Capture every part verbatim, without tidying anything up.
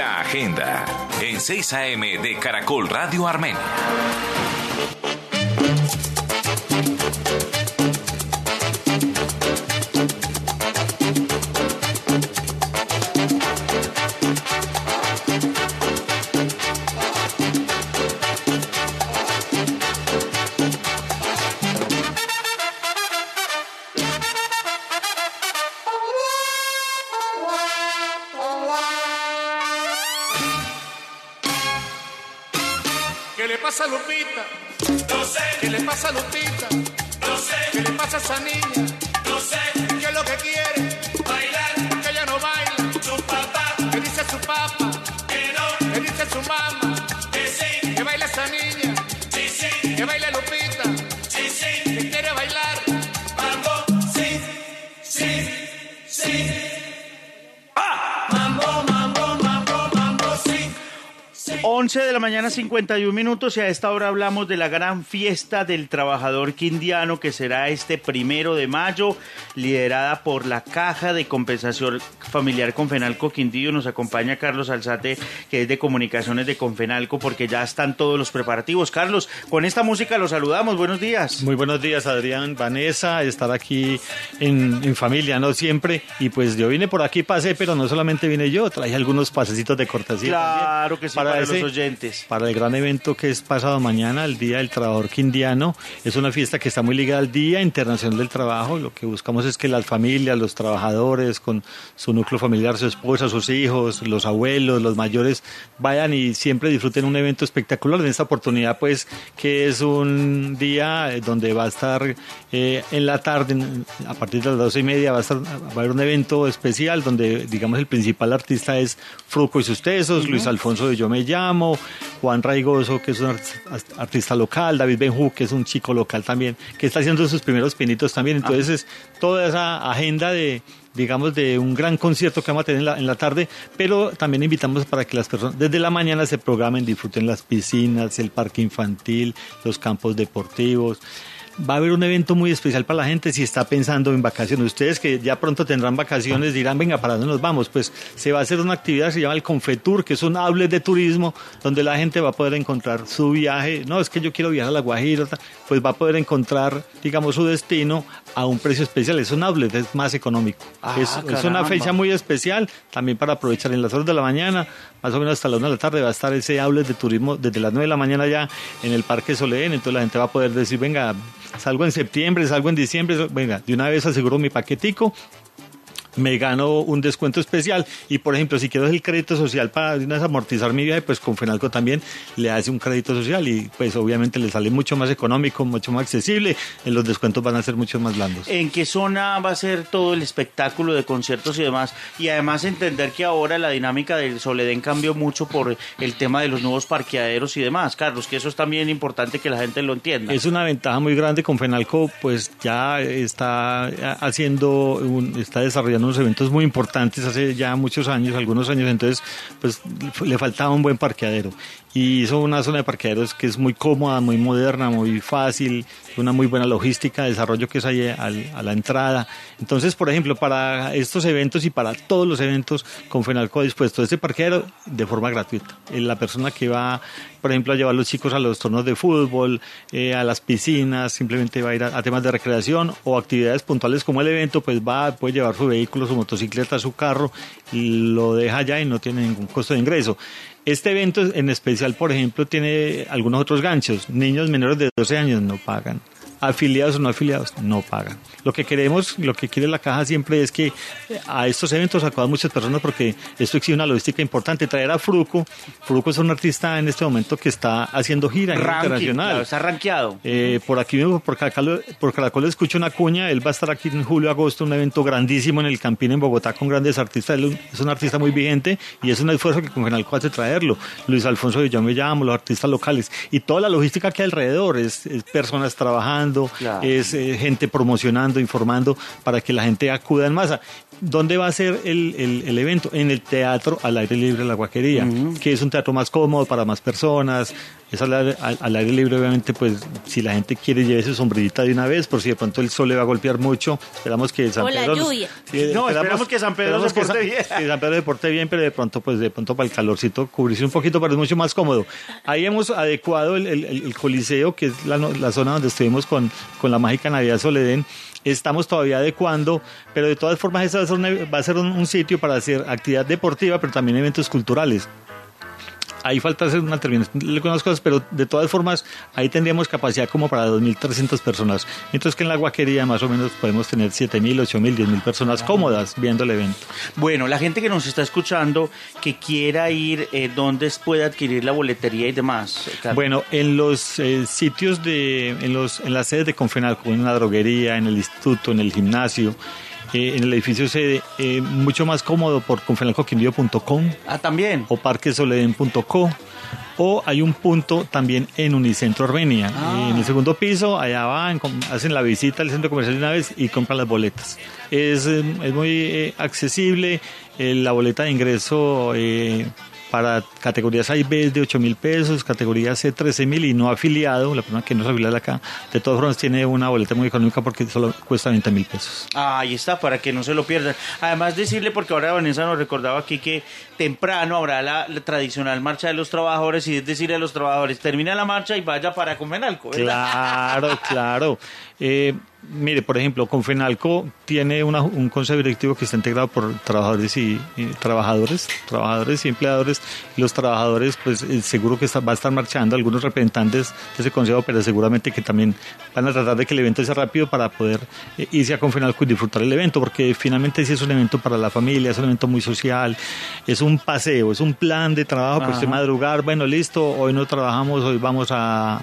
La agenda en seis a eme de Caracol Radio Armenia. ¿Qué le pasa a Lupita? No sé. ¿Qué le pasa a Lupita? No sé. ¿Qué le pasa a esa niña? No sé. ¿Qué es lo que quiere? Bailar. Que ella no baila. Su papá. ¿Qué dice su papá? Que no. ¿Qué dice su mamá? Que sí. Que baila esa niña. Sí, sí. Que baila Lupita. Sí, sí. Que quiere bailar. Mambo. Sí. Sí. Sí. ¡Ah! Mambo, mambo, mambo, mambo, sí. once de la mañana, cincuenta y un minutos, y a esta hora hablamos de la gran fiesta del trabajador quindiano que será este primero de mayo, liderada por la Caja de Compensación Familiar Confenalco Quindío. Nos acompaña Carlos Alzate, que es de Comunicaciones de Confenalco, porque ya están todos los preparativos. Carlos, con esta música los saludamos, buenos días. Muy buenos días, Adrián, Vanessa, estar aquí en, en familia, ¿no? Siempre, y pues yo vine por aquí, pasé, pero no solamente vine yo, traje algunos pasecitos de cortesía. Claro que sí, para, para ese, los oyentes. Para el gran evento que es pasado mañana, el Día del Trabajador Quindiano. Es una fiesta que está muy ligada al Día Internacional del Trabajo. Lo que buscamos es que las familias, los trabajadores, con su núcleo familiar, su esposa, sus hijos, los abuelos, los mayores, vayan y siempre disfruten un evento espectacular. En esta oportunidad, pues, que es un día donde va a estar eh, en la tarde, a partir de las doce y media, va a, estar, va a haber un evento especial donde, digamos, el principal artista es Fruco y sus Tesos, uh-huh. Luis Alfonso de Yo Me Llamo, Juan Raigoso, que es un artista local, David Benjú, que es un chico local también, que está haciendo sus primeros pinitos también. Entonces ah. es toda esa agenda de, digamos, de un gran concierto que vamos a tener en la, en la tarde, pero también invitamos para que las personas desde la mañana se programen, disfruten las piscinas, el parque infantil, los campos deportivos. Va a haber un evento muy especial para la gente si está pensando en vacaciones. Ustedes que ya pronto tendrán vacaciones dirán, venga, ¿para dónde nos vamos? Pues se va a hacer una actividad que se llama el Confetour, que es un outlet de turismo donde la gente va a poder encontrar su viaje. No, es que yo quiero viajar a La Guajira, pues va a poder encontrar, digamos, su destino a un precio especial. Es un outlet, es más económico. Ah, es, es una fecha muy especial también para aprovechar en las horas de la mañana, más o menos hasta las una de la tarde va a estar ese outlet de turismo desde las nueve de la mañana ya en el Parque Soledén. Entonces la gente va a poder decir, venga, salgo en septiembre, salgo en diciembre, venga, de una vez aseguro mi paquetico, me gano un descuento especial. Y por ejemplo, si quiero el crédito social para de una vez amortizar mi viaje, pues Confenalco también le hace un crédito social y pues obviamente le sale mucho más económico, mucho más accesible, los descuentos van a ser mucho más blandos. ¿En qué zona va a ser todo el espectáculo de conciertos y demás? Y además entender que ahora la dinámica del Soledén cambió mucho por el tema de los nuevos parqueaderos y demás, Carlos, que eso es también importante que la gente lo entienda. Es una ventaja muy grande. Confenalco pues ya está haciendo, un, está desarrollando unos eventos muy importantes hace ya muchos años, algunos años, entonces pues le faltaba un buen parqueadero y hizo una zona de parqueaderos que es muy cómoda, muy moderna, muy fácil, una muy buena logística, desarrollo que es ahí al, a la entrada. Entonces, por ejemplo, para estos eventos y para todos los eventos, Confenalco ha dispuesto este parqueadero de forma gratuita. La persona que va, por ejemplo, a llevar a los chicos a los torneos de fútbol, eh, a las piscinas, simplemente va a ir a, a temas de recreación o actividades puntuales como el evento, pues va, puede llevar su vehículo, su motocicleta, su carro, y lo deja allá y no tiene ningún costo de ingreso. Este evento en especial, por ejemplo, tiene algunos otros ganchos. Niños menores de doce años no pagan. Afiliados o no afiliados no pagan. Lo que queremos, lo que quiere la Caja siempre es que a estos eventos acudan muchas personas porque esto exige una logística importante. Traer a Fruco, Fruco es un artista en este momento que está haciendo gira Ranking, internacional. Claro, está rankeado. Eh, por aquí mismo, por Caracol, por Caracol escucho una cuña, él va a estar aquí en julio, agosto, un evento grandísimo en el Campín en Bogotá con grandes artistas. Él es un artista muy vigente y es un esfuerzo que Confenalco hace traerlo. Luis Alfonso de Yo Me Llamo, los artistas locales y toda la logística que hay alrededor, es, es personas trabajando, claro. es eh, gente promocionando, informando para que la gente acuda en masa. ¿dónde va a ser el, el, el evento? En el teatro al aire libre La Guaquería, uh-huh. que es un teatro más cómodo para más personas. Es al, al, al aire libre, obviamente, pues si la gente quiere lleve su sombrillita de una vez, por si de pronto el sol le va a golpear mucho. Esperamos que San o Pedro... la lluvia. Sí, no, esperamos, esperamos que San Pedro se porte que, bien. Que San Pedro se porte bien, pero de pronto, pues de pronto para el calorcito cubrirse un poquito, pero es mucho más cómodo. Ahí hemos adecuado el, el, el Coliseo, que es la, la zona donde estuvimos con, con la mágica Navidad Soledén. Estamos todavía adecuando, pero de todas formas esa va a ser, una, va a ser un, un sitio para hacer actividad deportiva, pero también eventos culturales. Ahí falta hacer una terminación de algunas cosas, pero de todas formas ahí tendríamos capacidad como para dos mil trescientas personas. Mientras que en La Guaquería más o menos podemos tener siete mil, ocho mil, diez mil personas cómodas viendo el evento. Bueno, la gente que nos está escuchando, que quiera ir, eh, ¿dónde puede adquirir la boletería y demás? Carlos. Bueno, en los eh, sitios, de, en, los, en las sedes de Confenalco, en la droguería, en el instituto, en el gimnasio, Eh, en el edificio sede, eh, mucho más cómodo por confenalco quindío punto com. Ah, también. O parquesoleden punto co. O hay un punto también en Unicentro Armenia. Ah. Eh, en el segundo piso, allá van, hacen la visita al centro comercial de una vez y compran las boletas. Es, es muy eh, accesible. Eh, la boleta de ingreso eh, para categorías A y B es de ocho mil pesos, categoría C trece mil y no afiliado, la persona que no es afiliada acá, de todas formas tiene una boleta muy económica porque solo cuesta veinte mil pesos. Ah, ahí está, para que no se lo pierdan. Además decirle, porque ahora Vanessa nos recordaba aquí que temprano habrá la, la tradicional marcha de los trabajadores y es decirle a los trabajadores, termina la marcha y vaya para Confenalco, ¿verdad? Claro, claro. Eh, mire, por ejemplo, Confenalco tiene una, un consejo directivo que está integrado por trabajadores y, y trabajadores, trabajadores y empleadores. Y los trabajadores, pues eh, seguro que está, va a estar marchando algunos representantes de ese consejo, pero seguramente que también van a tratar de que el evento sea rápido para poder eh, irse a Confenalco y disfrutar el evento, porque finalmente sí es un evento para la familia, es un evento muy social, es un paseo, es un plan de trabajo, pues usted madrugar, bueno, listo, hoy no trabajamos, hoy vamos a,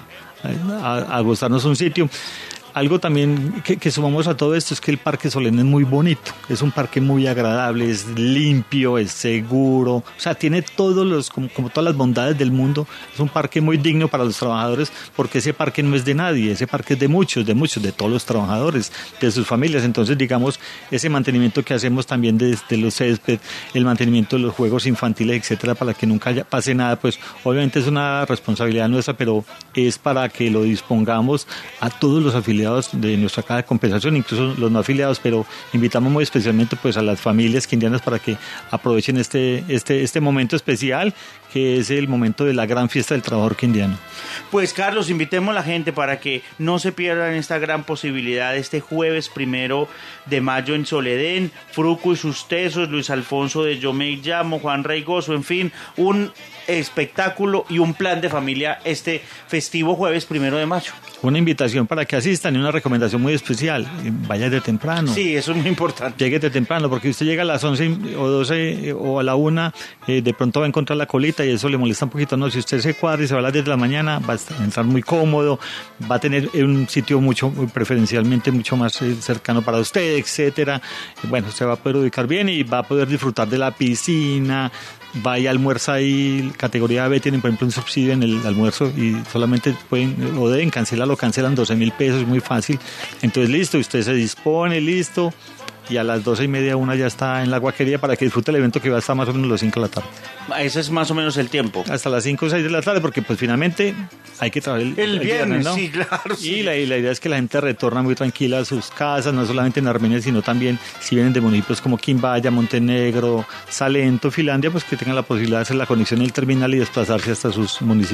a, a gozarnos un sitio. Algo también que, que sumamos a todo esto es que el Parque Solén es muy bonito, es un parque muy agradable, es limpio, es seguro, o sea, tiene todos los, como, como todas las bondades del mundo. Es un parque muy digno para los trabajadores porque ese parque no es de nadie, ese parque es de muchos, de muchos, de todos los trabajadores, de sus familias. Entonces, digamos, ese mantenimiento que hacemos también de, de los césped, el mantenimiento de los juegos infantiles, etcétera, para que nunca haya, pase nada, pues obviamente es una responsabilidad nuestra, pero es para que lo dispongamos a todos los afiliados de nuestra caja de compensación, incluso los no afiliados, pero invitamos muy especialmente pues a las familias quindianas para que aprovechen este, este, este momento especial, que es el momento de la gran fiesta del trabajador quindiano. Pues Carlos, invitemos a la gente para que no se pierdan esta gran posibilidad este jueves primero de mayo en Soledén, Fruco y sus tesos, Luis Alfonso de Yo Me Llamo, Juan Reigoso, en fin, un espectáculo y un plan de familia este festivo jueves primero de mayo. Una invitación para que asistan y una recomendación muy especial, vaya de temprano. Sí, eso es muy importante. Llegue de temprano, porque usted llega a las once o doce o a la una, eh, de pronto va a encontrar la colita y eso le molesta un poquito. No, si usted se cuadra y se va a las diez de la mañana, va a entrar muy cómodo, va a tener un sitio mucho, preferencialmente mucho más eh, cercano para usted, etcétera. Bueno, se va a poder ubicar bien y va a poder disfrutar de la piscina. Va y almuerza ahí, categoría B, tienen por ejemplo un subsidio en el almuerzo y solamente pueden o deben cancelarlo, cancelan doce mil pesos, es muy fácil. Entonces listo, usted se dispone, listo, y a las doce y media una ya está en La Guaquería para que disfrute el evento, que va a estar más o menos a las cinco de la tarde. Ese es más o menos el tiempo. Hasta las cinco o seis de la tarde, porque pues finalmente hay que trabajar el, el, el viernes, viernes, ¿no? Sí, claro. Y, sí. la, y la idea es que la gente retorna muy tranquila a sus casas, no solamente en Armenia, sino también si vienen de municipios como Quimbaya, Montenegro, Salento, Finlandia, pues que tengan la posibilidad de hacer la conexión en el terminal y desplazarse hasta sus municipios.